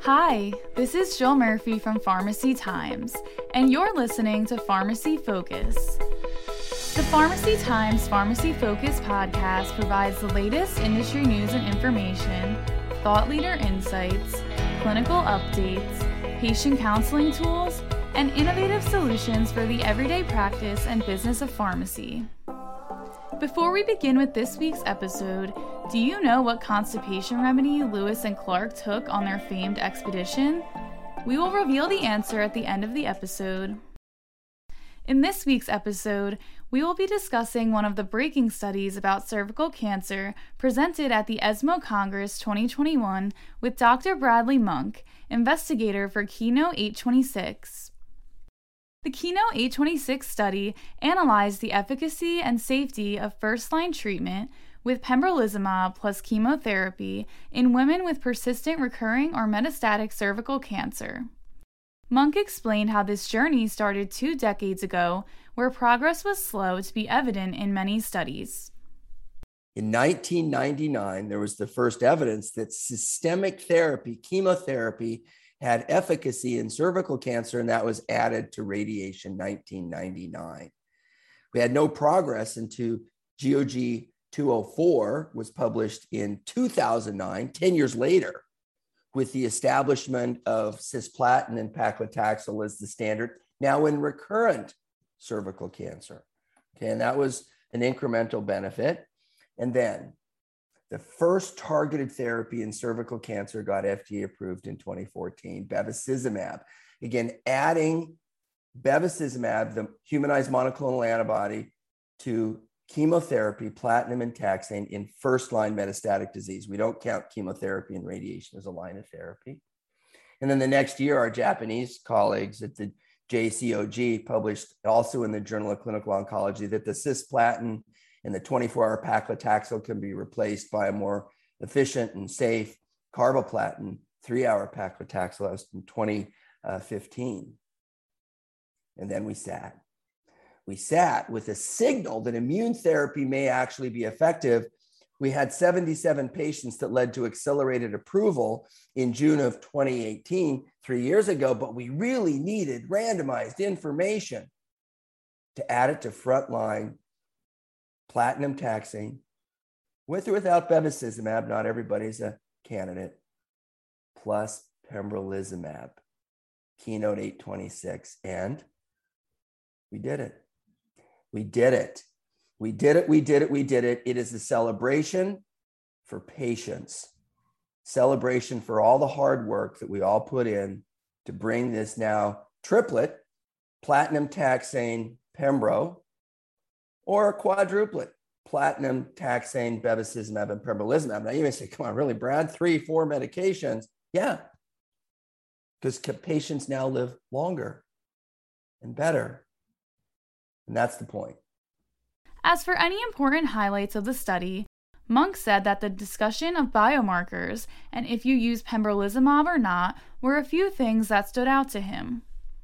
Hi, this is Jill Murphy from Pharmacy Times, and you're listening to Pharmacy Focus. The Pharmacy Times Pharmacy Focus podcast provides the latest industry news and information, thought leader insights, clinical updates, patient counseling tools, and innovative solutions for the everyday practice and business of pharmacy. Before we begin with this week's episode, do you know what constipation remedy Lewis and Clark took on their famed expedition? We will reveal the answer at the end of the episode. In this week's episode, we will be discussing one of the breaking studies about cervical cancer presented at the ESMO Congress 2021 with Dr. Bradley Monk, investigator for Keynote 826. The Keynote 826 study analyzed the efficacy and safety of first-line treatment with pembrolizumab plus chemotherapy in women with persistent recurring or metastatic cervical cancer. Monk explained how this journey started 2 decades ago, where progress was slow to be evident in many studies. In 1999, there was the first evidence that systemic therapy, chemotherapy, had efficacy in cervical cancer, and that was added to radiation 1999. We had no progress until GOG 204 was published in 2009, 10 years later, with the establishment of cisplatin and paclitaxel as the standard, now in recurrent cervical cancer. Okay, and that was an incremental benefit. And then the first targeted therapy in cervical cancer got FDA approved in 2014, bevacizumab. Again, adding bevacizumab, the humanized monoclonal antibody, to chemotherapy, platinum and taxane in first-line metastatic disease. We don't count chemotherapy and radiation as a line of therapy. And then the next year, our Japanese colleagues at the JCOG published also in the Journal of Clinical Oncology that the cisplatin and the 24-hour paclitaxel can be replaced by a more efficient and safe carboplatin 3-hour paclitaxel. That was in 2015. And then we sat. We sat with a signal that immune therapy may actually be effective. We had 77 patients that led to accelerated approval in June of 2018, 3 years ago, but we really needed randomized information to add it to frontline platinum taxane, with or without bevacizumab, not everybody's a candidate, plus pembrolizumab, Keynote 826, and we did it. We did it. We did it. We did it. We did it. It is a celebration for patients, celebration for all the hard work that we all put in to bring this now triplet, platinum taxane pembro, or a quadruplet, platinum taxane bevacizumab and pembrolizumab. Now you may say, come on, really, Brad, 3, 4 medications? Yeah, because patients now live longer and better. And that's the point. As for any important highlights of the study, Monk said that the discussion of biomarkers and if you use pembrolizumab or not were a few things that stood out to him.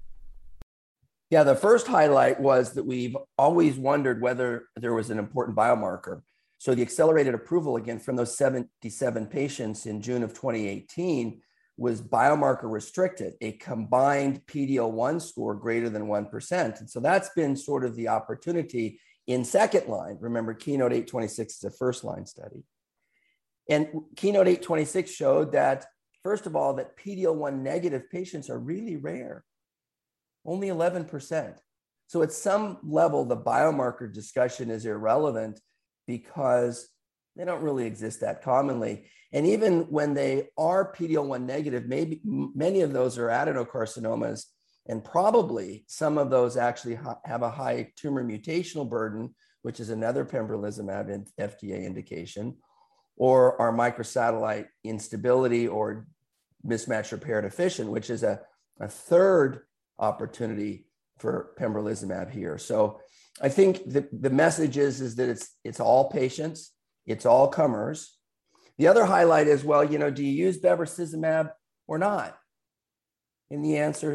Yeah, the first highlight was that we've always wondered whether there was an important biomarker. So the accelerated approval, again, from those 77 patients in June of 2018 was biomarker restricted, a combined PD-L1 score greater than 1%. And so that's been sort of the opportunity in second line. Remember, Keynote 826 is a first line study. And Keynote 826 showed that, first of all, that PD-L1 negative patients are really rare. Only 11%. So at some level, the biomarker discussion is irrelevant because they don't really exist that commonly. And even when they are PD-L1 negative, maybe many of those are adenocarcinomas, and probably some of those actually have a high tumor mutational burden, which is another pembrolizumab FDA indication, or are microsatellite instability or mismatch repair deficient, which is a third opportunity for pembrolizumab here. So I think the message is that it's all patients, it's all comers. The other highlight is, well, do you use bevacizumab or not? And the answer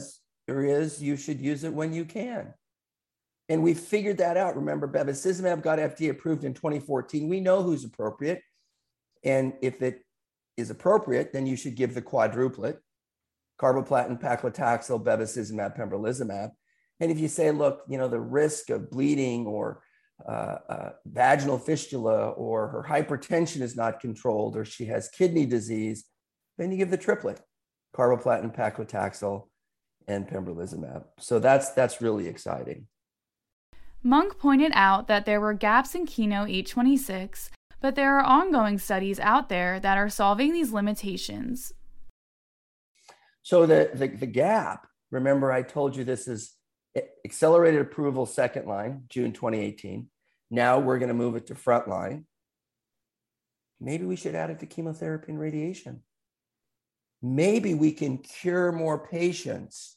is you should use it when you can. And we figured that out. Remember, bevacizumab got FDA approved in 2014. We know who's appropriate. And if it is appropriate, then you should give the quadruplet: carboplatin, paclitaxel, bevacizumab, pembrolizumab. And if you say, look, the risk of bleeding or vaginal fistula, or her hypertension is not controlled, or she has kidney disease, then you give the triplet: carboplatin, paclitaxel, and pembrolizumab. So that's really exciting. Monk pointed out that there were gaps in KEYNOTE-826, but there are ongoing studies out there that are solving these limitations. So the gap, remember I told you this is accelerated approval second line, June 2018. Now we're going to move it to front line. Maybe we should add it to chemotherapy and radiation. Maybe we can cure more patients.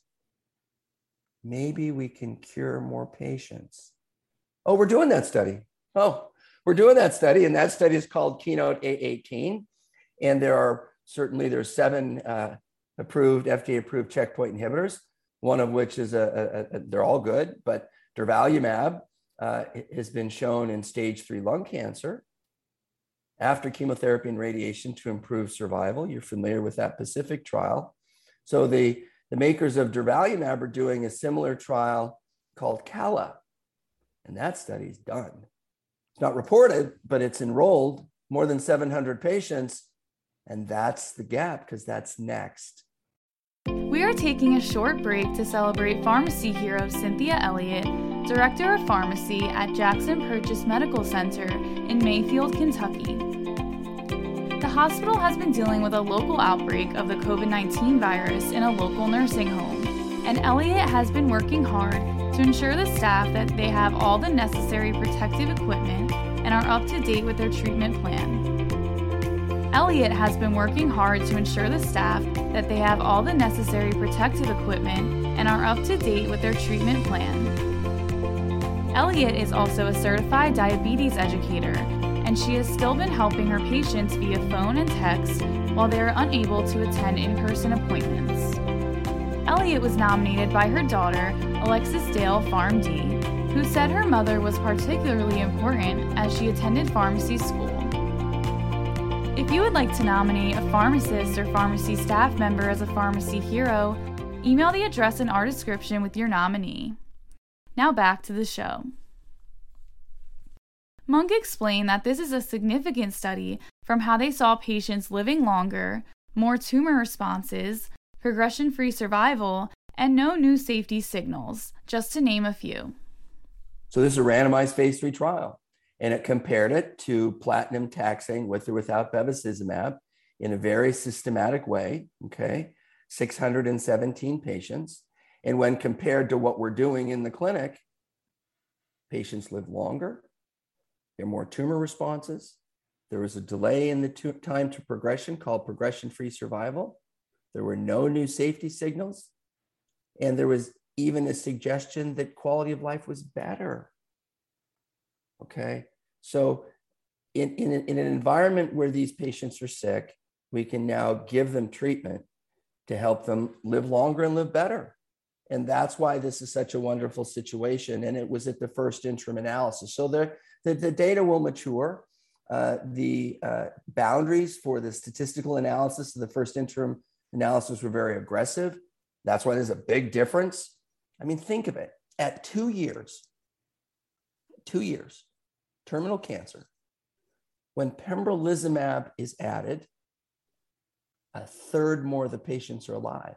Maybe we can cure more patients. Oh, we're doing that study. We're doing that study, and that study is called KEYNOTE-818. And there's 7 FDA-approved checkpoint inhibitors, one of which is they're all good, but durvalumab has been shown in stage 3 lung cancer after chemotherapy and radiation to improve survival. You're familiar with that PACIFIC trial. So the makers of durvalumab are doing a similar trial called CALA, and that study's done. It's not reported, but it's enrolled more than 700 patients, and that's the gap, because that's next. We are taking a short break to celebrate pharmacy hero Cynthia Elliott, Director of Pharmacy at Jackson Purchase Medical Center in Mayfield, Kentucky. The hospital has been dealing with a local outbreak of the COVID-19 virus in a local nursing home, and Elliott has been working hard to ensure the staff that they have all the necessary protective equipment and are up to date with their treatment plan. Elliott has been working hard to ensure the staff that they have all the necessary protective equipment and are up to date with their treatment plan. Elliott is also a certified diabetes educator, and she has still been helping her patients via phone and text while they are unable to attend in-person appointments. Elliott was nominated by her daughter, Alexis Dale PharmD, who said her mother was particularly important as she attended pharmacy school. If you would like to nominate a pharmacist or pharmacy staff member as a pharmacy hero, email the address in our description with your nominee. Now back to the show. Monk explained that this is a significant study from how they saw patients living longer, more tumor responses, progression-free survival, and no new safety signals, just to name a few. So this is a randomized phase 3 trial, and it compared it to platinum taxane with or without bevacizumab in a very systematic way, 617 patients. And when compared to what we're doing in the clinic, patients live longer, there are more tumor responses, there was a delay in the time to progression called progression-free survival, there were no new safety signals, and there was even a suggestion that quality of life was better. So in an environment where these patients are sick, we can now give them treatment to help them live longer and live better. And that's why this is such a wonderful situation. And it was at the first interim analysis. So the data will mature. The boundaries for the statistical analysis of the first interim analysis were very aggressive. That's why there's a big difference. I mean, think of it. At 2 years, terminal cancer, when pembrolizumab is added, a third more of the patients are alive.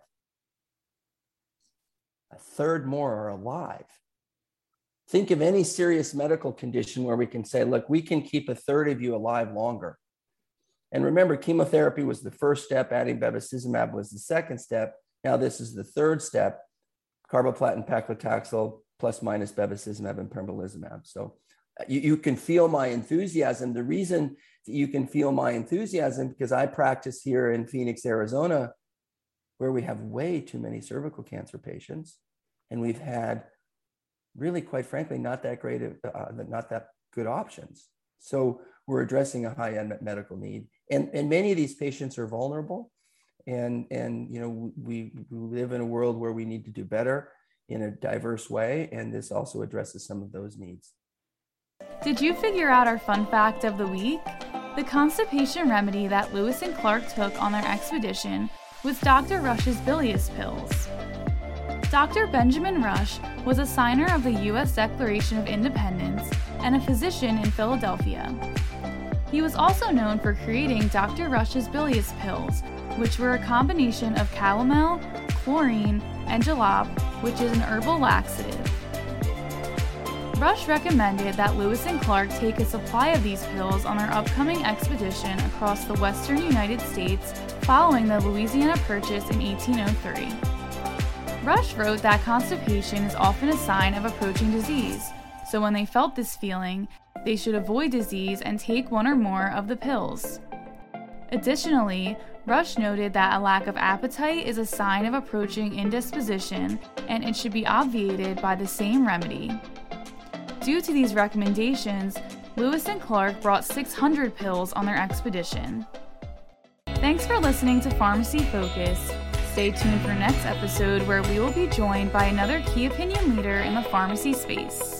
A third more are alive. Think of any serious medical condition where we can say, look, we can keep a third of you alive longer. And remember, chemotherapy was the first step, adding bevacizumab was the second step. Now this is the third step, carboplatin, paclitaxel, plus minus bevacizumab and pembrolizumab. So you can feel my enthusiasm. The reason that you can feel my enthusiasm, because I practice here in Phoenix, Arizona, where we have way too many cervical cancer patients. And we've had really, quite frankly, not that good options. So we're addressing a high unmet medical need. And many of these patients are vulnerable. And we live in a world where we need to do better in a diverse way. And this also addresses some of those needs. Did you figure out our fun fact of the week? The constipation remedy that Lewis and Clark took on their expedition was Dr. Rush's bilious pills. Dr. Benjamin Rush was a signer of the U.S. Declaration of Independence and a physician in Philadelphia. He was also known for creating Dr. Rush's bilious pills, which were a combination of calomel, chlorine, and jalap, which is an herbal laxative. Rush recommended that Lewis and Clark take a supply of these pills on their upcoming expedition across the western United States following the Louisiana Purchase in 1803. Rush wrote that constipation is often a sign of approaching disease, so when they felt this feeling, they should avoid disease and take one or more of the pills. Additionally, Rush noted that a lack of appetite is a sign of approaching indisposition and it should be obviated by the same remedy. Due to these recommendations, Lewis and Clark brought 600 pills on their expedition. Thanks for listening to Pharmacy Focus. Stay tuned for next episode where we will be joined by another key opinion leader in the pharmacy space.